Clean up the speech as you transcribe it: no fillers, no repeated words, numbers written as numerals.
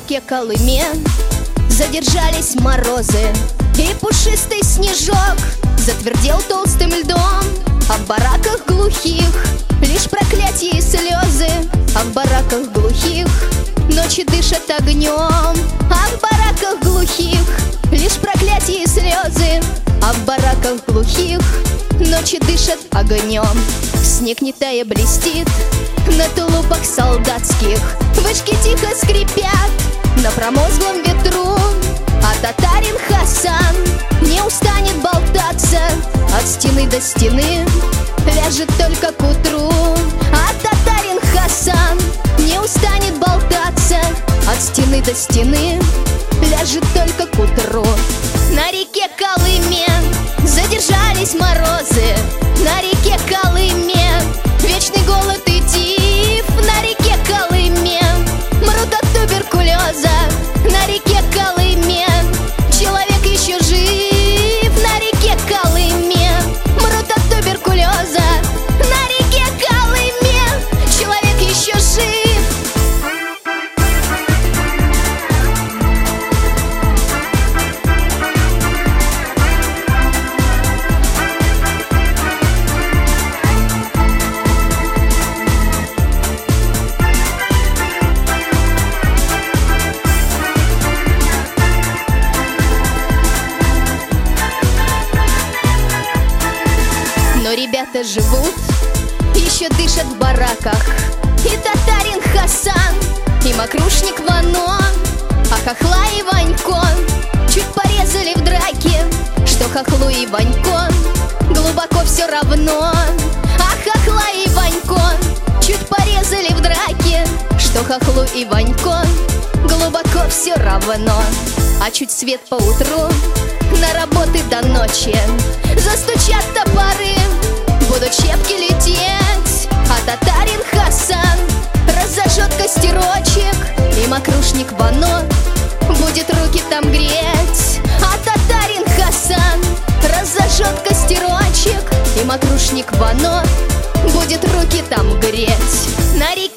реке Колыме задержались морозы, и пушистый снежок затвердел толстым льдом. А в бараках глухих лишь проклятие и слезы, а в бараках глухих ночи дышат огнем. А в бараках глухих лишь проклятие и слезы, а в бараках глухих ночи дышат огнем. Снег не тая блестит на тулупах солдатских, вышки тихо скрипят на промозглом ветру. А татарин Хасан не устанет болтаться от стены до стены, ляжет только к утру. А татарин Хасан не устанет болтаться от стены до стены, ляжет только к утру. На реке Колыме задержались морозы, на реке Колыме вечный голод и тиф. На реке Колыме мрут от туберкулеза, на реке Колыме человек еще жив. На реке Колыме мрут от туберкулеза, на реке Колыме человек еще жив. Но ребята живут, еще дышат в бараках. И татарин Хасан, и мокрушник Вано, а хохла и Ванько чуть порезали в драке, что хохлу и Ванько глубоко все равно. А хохла и Ванько чуть порезали в драке, что хохлу и Ванько глубоко все равно. А чуть свет поутру на работы до ночи застучат топоры, будут щепки лететь. А татарин Хасан разожжет костерочек, и мокрушник Вано будет руки там греть. А татарин Хасан разожжет костерочек, и мокрушник Вано будет руки там греть. На реке